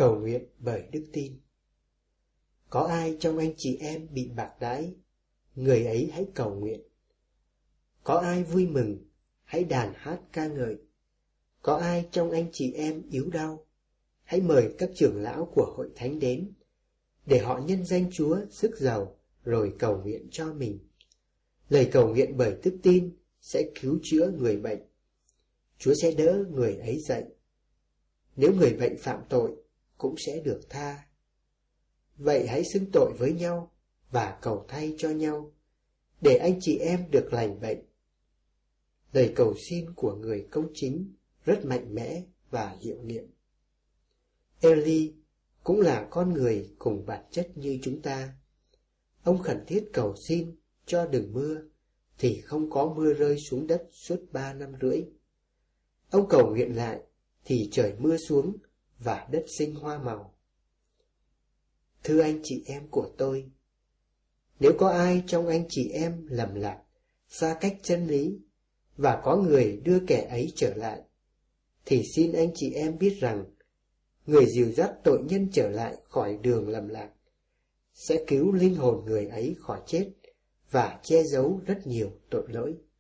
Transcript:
Cầu nguyện bởi đức tin. Có ai trong anh chị em bị bạc đãi, người ấy hãy cầu nguyện. Có ai vui mừng, hãy đàn hát ca ngợi. Có ai trong anh chị em yếu đau, hãy mời các trưởng lão của hội thánh đến, để họ nhân danh Chúa sức giàu rồi cầu nguyện cho mình. Lời cầu nguyện bởi đức tin sẽ cứu chữa người bệnh. Chúa sẽ đỡ người ấy dậy. Nếu người bệnh phạm tội, cũng sẽ được tha. Vậy hãy xưng tội với nhau và cầu thay cho nhau, để anh chị em được lành bệnh. Lời cầu xin của người công chính rất mạnh mẽ và hiệu nghiệm. Eli cũng là con người cùng bản chất như chúng ta. Ông khẩn thiết cầu xin cho đừng mưa, thì không có mưa rơi xuống đất suốt 3 năm rưỡi. Ông cầu nguyện lại, thì trời mưa xuống và đất sinh hoa màu. Thưa anh chị em của tôi, nếu có ai trong anh chị em lầm lạc, xa cách chân lý, và có người đưa kẻ ấy trở lại, thì xin anh chị em biết rằng, người dìu dắt tội nhân trở lại khỏi đường lầm lạc, sẽ cứu linh hồn người ấy khỏi chết, và che giấu rất nhiều tội lỗi.